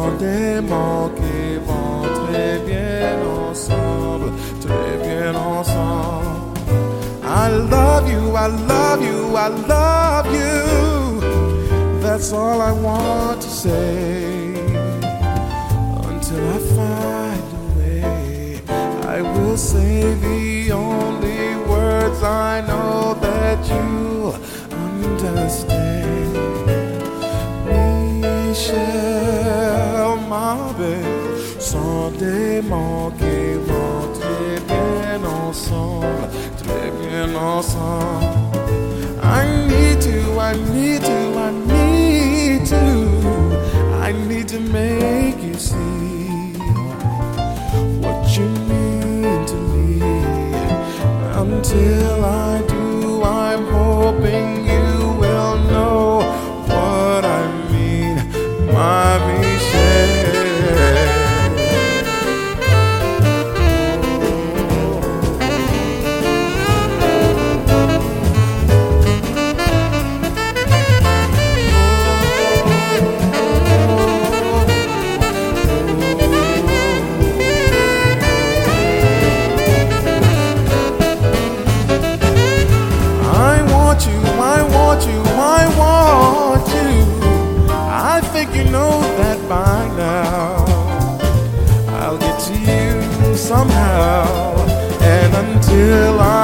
sans des mots qui vont très bien ensemble, très bien ensemble. I love you, I love you, I love you. That's all I want to say. Until I find a way, I will say the only words I know that you'll understand. Michel, ma belle, sont des mots qui vont très bien ensemble, très bien ensemble. I need to, I need to, I need to, I need to make you see what you mean to me. Until I do, I'm hoping you will know what I mean, my Michelle. You know that by now I'll get to you somehow, and until I